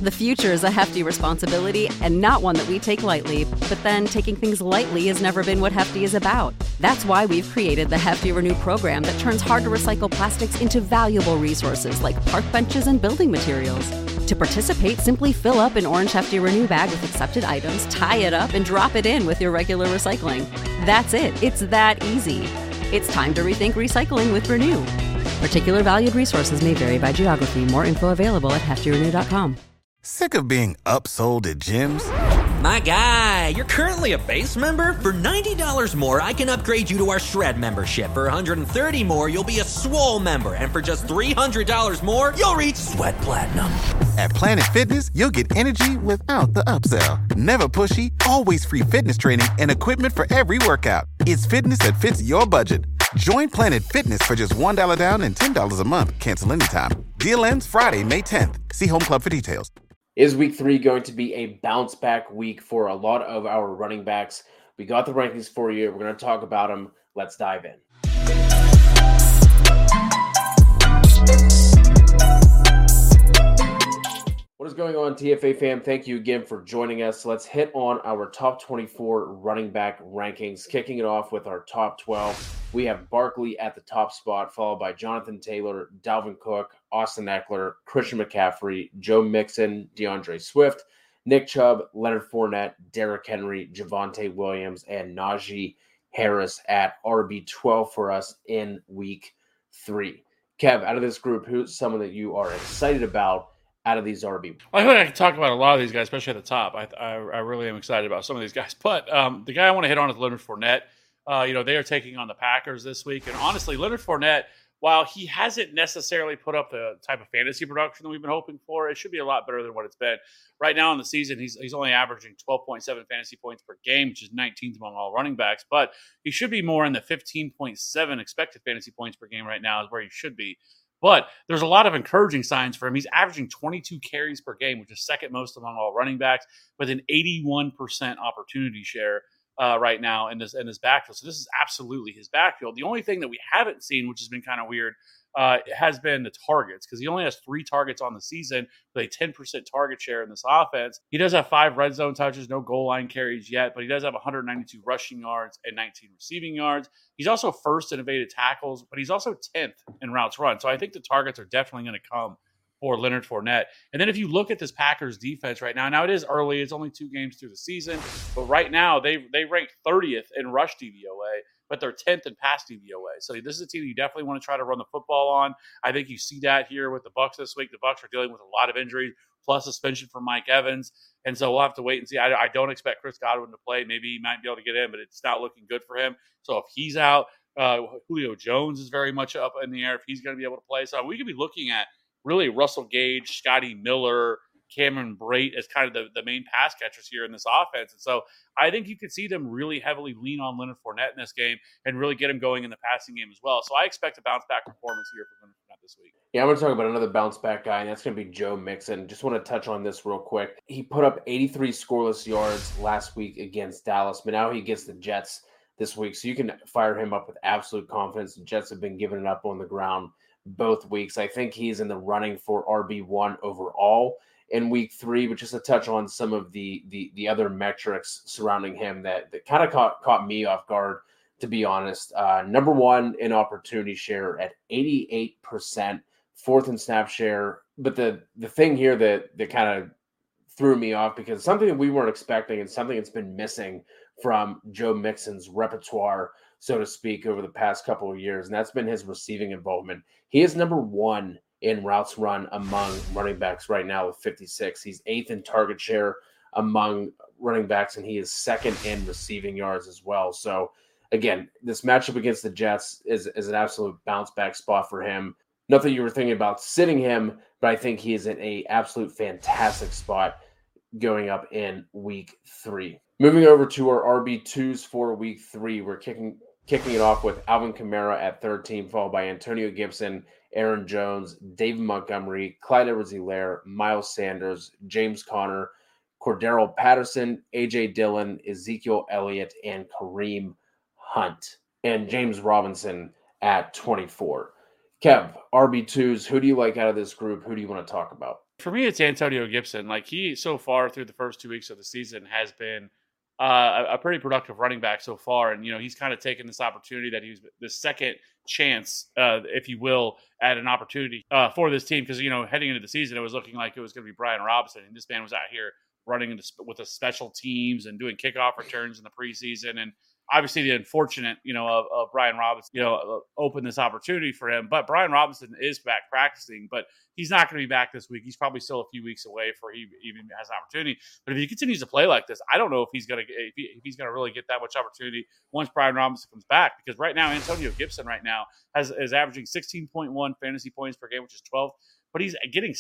The future is a hefty responsibility and not one that we take lightly, but then taking things lightly has never been what Hefty is about. That's why we've created the Hefty Renew program that turns hard-to-recycle plastics into valuable resources like park benches and building materials. To participate, simply fill up an orange Hefty Renew bag with accepted items, tie it up, and drop it in with your regular recycling. That's it. It's that easy. It's time to rethink recycling with Renew. Particular valued resources may vary by geography. More info available at heftyrenew.com. Sick of being upsold at gyms? My guy, you're currently a base member? For $90 more, I can upgrade you to our Shred membership. For $130 more, you'll be a Swole member. And for just $300 more, you'll reach Sweat Platinum. At Planet Fitness, you'll get energy without the upsell. Never pushy, always free fitness training and equipment for every workout. It's fitness that fits your budget. Join Planet Fitness for just $1 down and $10 a month. Cancel anytime. Deal ends Friday, May 10th. See Home Club for details. Is week 3 going to be a bounce back week for a lot of our running backs? We got the rankings for you. We're going to talk about them. Let's dive in. What is going on, TFA fam? Thank you again for joining us. Let's hit on our top 24 running back rankings. Kicking it off with our top 12. We have Barkley at the top spot, followed by Jonathan Taylor, Dalvin Cook, Austin Eckler, Christian McCaffrey, Joe Mixon, DeAndre Swift, Nick Chubb, Leonard Fournette, Derrick Henry, Javonte Williams, and Najee Harris at RB12 for us in week 3. Kev, out of this group, who's someone that you are excited about out of these RB? I think I can talk about a lot of these guys, especially at the top. I really am excited about some of these guys. But the guy I want to hit on is Leonard Fournette. They are taking on the Packers this week. And honestly, Leonard Fournette, while he hasn't necessarily put up the type of fantasy production that we've been hoping for, it should be a lot better than what it's been. Right now in the season, he's only averaging 12.7 fantasy points per game, which is 19th among all running backs. But he should be more in the 15.7 expected fantasy points per game right now is where he should be. But there's a lot of encouraging signs for him. He's averaging 22 carries per game, which is second most among all running backs, with an 81% opportunity share right now in this backfield. So this is absolutely his backfield. The only thing that we haven't seen, which has been kind of weird, has been the targets, because he only has 3 targets on the season with a 10% target share in this offense. He does have 5 red zone touches, no goal line carries yet, but he does have 192 rushing yards and 19 receiving yards. He's also first in evaded tackles, but he's also 10th in routes run. So I think the targets are definitely going to come for Leonard Fournette. And then if you look at this Packers defense right now it is early, it's only 2 games through the season, but right now they rank 30th in rush DVOA, but they're 10th in pass DVOA. So this is a team you definitely want to try to run the football on. I think you see that here with the Bucs this week. The Bucs are dealing with a lot of injuries, plus suspension for Mike Evans. And so we'll have to wait and see. I don't expect Chris Godwin to play. Maybe he might be able to get in, but it's not looking good for him. So if he's out, Julio Jones is very much up in the air if he's going to be able to play. So we could be looking at really Russell Gage, Scotty Miller, Cameron Brate as kind of the main pass catchers here in this offense. And so I think you could see them really heavily lean on Leonard Fournette in this game and really get him going in the passing game as well. So I expect a bounce back performance here for Leonard Fournette this week. Yeah, I'm going to talk about another bounce back guy, and that's going to be Joe Mixon. Just want to touch on this real quick. He put up 83 scoreless yards last week against Dallas, but now he gets the Jets this week. So you can fire him up with absolute confidence. The Jets have been giving it up on the ground both weeks. I think he's in the running for RB1 overall in week 3, but just to touch on some of the other metrics surrounding him that kind of caught me off guard, to be honest. Number 1 in opportunity share at 88%, 4th in snap share. But the thing here that kind of threw me off, because something that we weren't expecting and something that's been missing from Joe Mixon's repertoire, so to speak, over the past couple of years, and that's been his receiving involvement. He is number 1 in routes run among running backs right now with 56. He's 8th in target share among running backs, and he is 2nd in receiving yards as well. So, again, this matchup against the Jets is an absolute bounce-back spot for him. Not that you were thinking about sitting him, but I think he is in an absolute fantastic spot going up in week 3. Moving over to our RB2s for week 3, we're kicking it off with Alvin Kamara at 13, followed by Antonio Gibson, Aaron Jones, David Montgomery, Clyde Edwards-Helaire, Miles Sanders, James Conner, Cordero Patterson, A.J. Dillon, Ezekiel Elliott, and Kareem Hunt, and James Robinson at 24. Kev, RB2s, who do you like out of this group? Who do you want to talk about? For me, it's Antonio Gibson. Like, he, so far through the first 2 weeks of the season, has been a pretty productive running back so far. And, he's kind of taken this opportunity that he was the second chance, if you will, at an opportunity for this team. Because, heading into the season, it was looking like it was going to be Brian Robinson. And this man was out here running with the special teams and doing kickoff returns in the preseason. And obviously the unfortunate, of Brian Robinson, opened this opportunity for him. But Brian Robinson is back practicing, but he's not going to be back this week. He's probably still a few weeks away before he even has an opportunity. But if he continues to play like this, I don't know if he's going to really get that much opportunity once Brian Robinson comes back. Because right now, Antonio Gibson is averaging 16.1 fantasy points per game, which is 12. But he's getting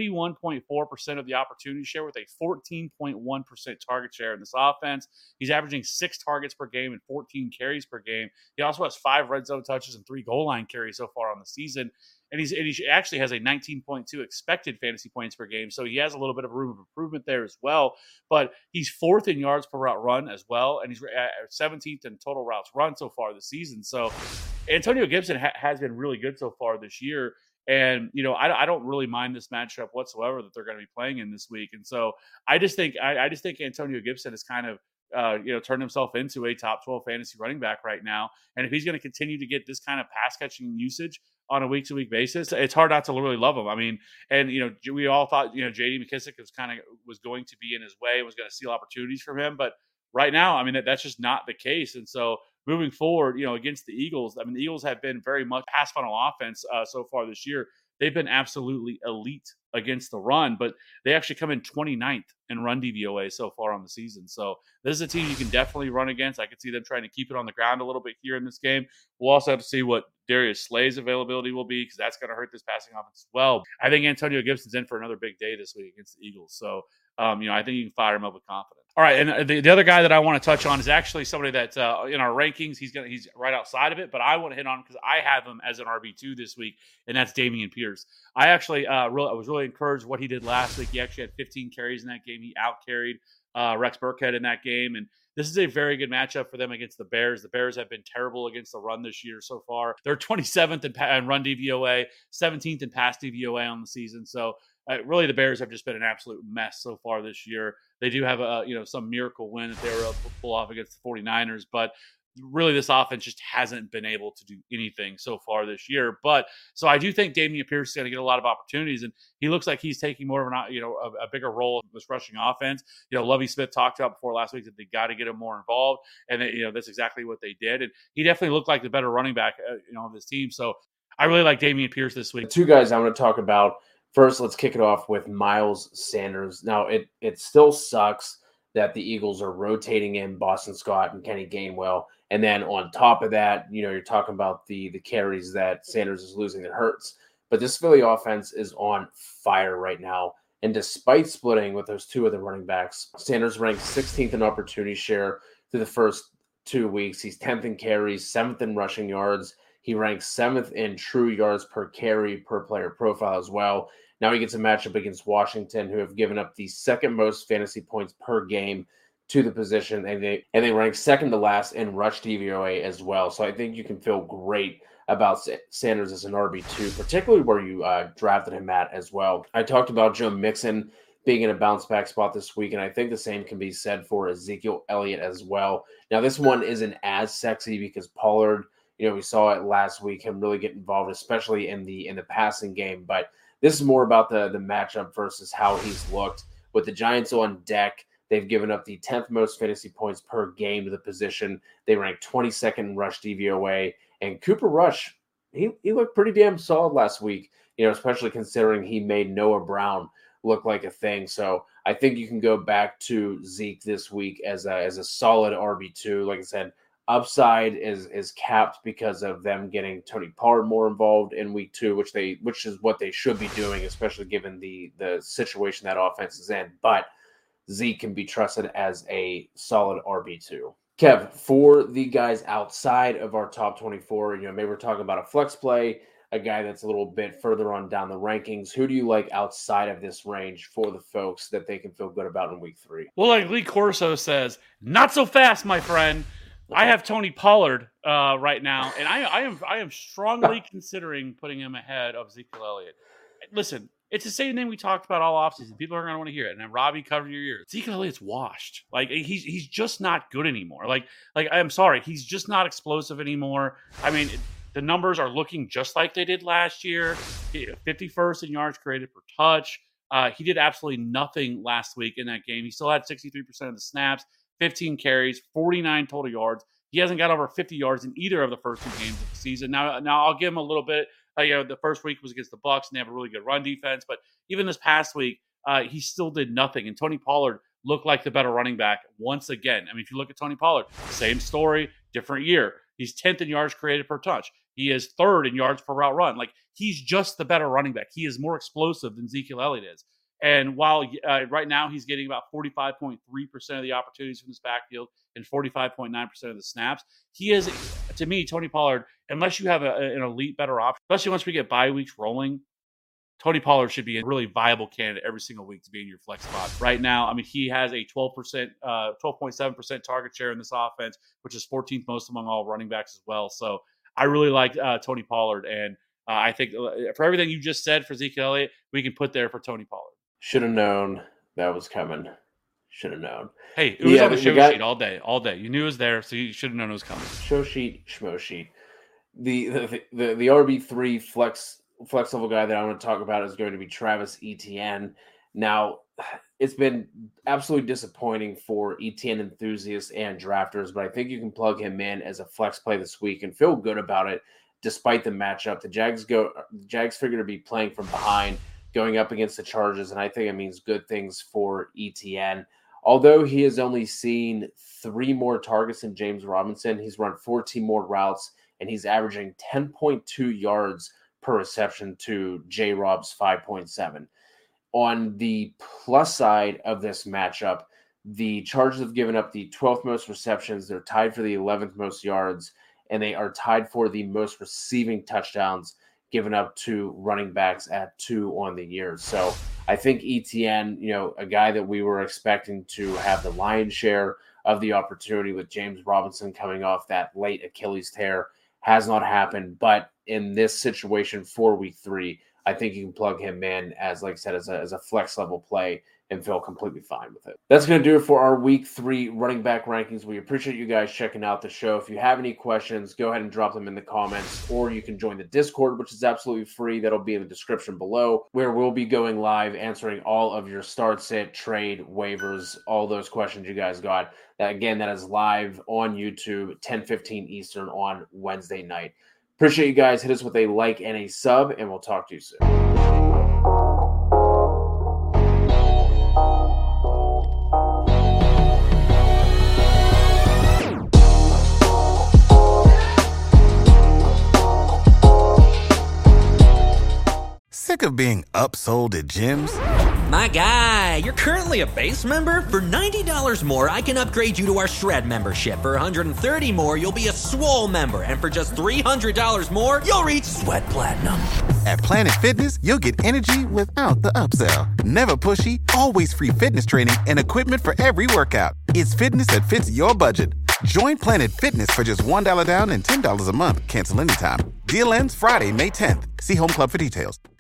71.4% of the opportunity share with a 14.1% target share in this offense. He's averaging 6 targets per game and 14 carries per game. He also has 5 red zone touches and 3 goal line carries so far on the season. And he actually has a 19.2 expected fantasy points per game. So he has a little bit of room of improvement there as well. But he's 4th in yards per route run as well. And he's 17th in total routes run so far this season. So Antonio Gibson has been really good so far this year. And, I don't really mind this matchup whatsoever that they're going to be playing in this week. And so I just think Antonio Gibson has kind of, turned himself into a top 12 fantasy running back right now. And if he's going to continue to get this kind of pass catching usage on a week to week basis, it's hard not to really love him. I mean, and, we all thought, JD McKissic was going to be in his way, was going to steal opportunities from him. But right now, I mean, that's just not the case. And so moving forward, against the Eagles, I mean, the Eagles have been very much pass funnel offense so far this year. They've been absolutely elite against the run, but they actually come in 29th in run DVOA so far on the season. So this is a team you can definitely run against. I could see them trying to keep it on the ground a little bit here in this game. We'll also have to see what Darius Slay's availability will be, because that's going to hurt this passing offense as well. I think Antonio Gibson's in for another big day this week against the Eagles. So, I think you can fire him up with confidence. All right, and the other guy that I want to touch on is actually somebody that in our rankings he's right outside of it, but I want to hit on because I have him as an RB2 this week, and that's Dameon Pierce. I actually I was really encouraged what he did last week. He actually had 15 carries in that game. He out-carried Rex Burkhead in that game, and this is a very good matchup for them against the Bears. The Bears have been terrible against the run this year so far. They're 27th in run DVOA, 17th in pass DVOA on the season. So really, the Bears have just been an absolute mess so far this year. They do have some miracle win that they were able to pull off against the 49ers, but really this offense just hasn't been able to do anything so far this year. But so I do think Dameon Pierce is going to get a lot of opportunities, and he looks like he's taking more of a bigger role in this rushing offense. Lovie Smith talked about before last week that they got to get him more involved, and that's exactly what they did. And he definitely looked like the better running back of this team. So I really like Dameon Pierce this week. 2 guys I want to talk about. First, let's kick it off with Miles Sanders. Now, it still sucks that the Eagles are rotating in Boston Scott and Kenny Gainwell. And then on top of that, you're talking about the carries that Sanders is losing that hurts. But this Philly offense is on fire right now. And despite splitting with those 2 other running backs, Sanders ranks 16th in opportunity share through the first 2 weeks. He's 10th in carries, 7th in rushing yards. He ranks 7th in true yards per carry per player profile as well. Now he gets a matchup against Washington, who have given up the 2nd most fantasy points per game to the position, and they rank 2nd to last in rush DVOA as well. So I think you can feel great about Sanders as an RB2, particularly where you drafted him at as well. I talked about Joe Mixon being in a bounce back spot this week, and I think the same can be said for Ezekiel Elliott as well. Now this one isn't as sexy because Pollard, we saw it last week, him really get involved, especially in the passing game, but this is more about the matchup versus how he's looked. With the Giants on deck, they've given up the 10th most fantasy points per game to the position. They rank 22nd in rush DVOA. And Cooper Rush, he looked pretty damn solid last week, especially considering he made Noah Brown look like a thing. So I think you can go back to Zeke this week as a solid RB2. Like I said, upside is capped because of them getting Tony Pollard more involved in week 2, which is what they should be doing, especially given the situation that offense is in. But Zeke can be trusted as a solid RB2. Kev, for the guys outside of our top 24, maybe we're talking about a flex play, a guy that's a little bit further on down the rankings. Who do you like outside of this range for the folks that they can feel good about in week 3? Well, like Lee Corso says, not so fast, my friend. I have Tony Pollard right now, and I am strongly considering putting him ahead of Ezekiel Elliott. Listen, It's the same thing we talked about all offseason. People are going to want to hear it. And then Robbie, cover your ears. Zeke Elliott's washed. Like he's just not good anymore. Like I'm sorry, he's just not explosive anymore. I mean, the numbers are looking just like they did last year. 51st in yards created per touch. He did absolutely nothing last week in that game. He still had 63% of the snaps, 15 carries, 49 total yards. He hasn't got over 50 yards in either of the first 2 games of the season. Now I'll give him a little bit. The first week was against the Bucs, and they have a really good run defense. But even this past week, he still did nothing. And Tony Pollard looked like the better running back once again. I mean, if you look at Tony Pollard, same story, different year. He's 10th in yards created per touch. He is 3rd in yards per route run. Like, he's just the better running back. He is more explosive than Ezekiel Elliott is. And while right now he's getting about 45.3% of the opportunities from this backfield and 45.9% of the snaps, he is, to me, Tony Pollard, unless you have an elite better option, especially once we get bye weeks rolling, Tony Pollard should be a really viable candidate every single week to be in your flex spot. Right now, I mean, he has a 12.7% target share in this offense, which is 14th most among all running backs as well. So I really like Tony Pollard, and I think for everything you just said for Ezekiel Elliott, we can put there for Tony Pollard. Should have known that was coming. Should have known. Hey, it was on the show sheet all day. You knew it was there, so you should have known it was coming. Show sheet, schmo sheet. The RB3 flex level guy that I want to talk about is going to be Travis Etienne. Now, it's been absolutely disappointing for Etienne enthusiasts and drafters, but I think you can plug him in as a flex play this week and feel good about it despite the matchup. The Jags figure to be playing from behind, going up against the Chargers, and I think it means good things for Etienne. Although he has only seen 3 more targets than James Robinson, he's run 14 more routes, and he's averaging 10.2 yards per reception to J-Rob's 5.7. On the plus side of this matchup, the Chargers have given up the 12th most receptions. They're tied for the 11th most yards, and they are tied for the most receiving touchdowns given up to running backs at 2 on the year. So I think Etienne, a guy that we were expecting to have the lion's share of the opportunity with James Robinson coming off that late Achilles tear, has not happened. But in this situation for week 3, I think you can plug him in as, like I said, as a flex level play and feel completely fine with it. That's going to do it for our week 3 running back rankings. We appreciate you guys checking out the show. If you have any questions, go ahead and drop them in the comments, or you can join the Discord, which is absolutely free. That'll be in the description below, where we'll be going live answering all of your start, sit, trade, waivers, all those questions you guys got. That is live on YouTube, 10:15 Eastern on Wednesday night. Appreciate you guys. Hit us with a like and a sub, and we'll talk to you soon. Sick of being upsold at gyms? My guy, you're currently a base member? For $90 more, I can upgrade you to our Shred membership. For $130 more, you'll be a Swole member. And for just $300 more, you'll reach Sweat Platinum. At Planet Fitness, you'll get energy without the upsell. Never pushy, always free fitness training and equipment for every workout. It's fitness that fits your budget. Join Planet Fitness for just $1 down and $10 a month. Cancel anytime. Deal ends Friday, May 10th. See Home Club for details.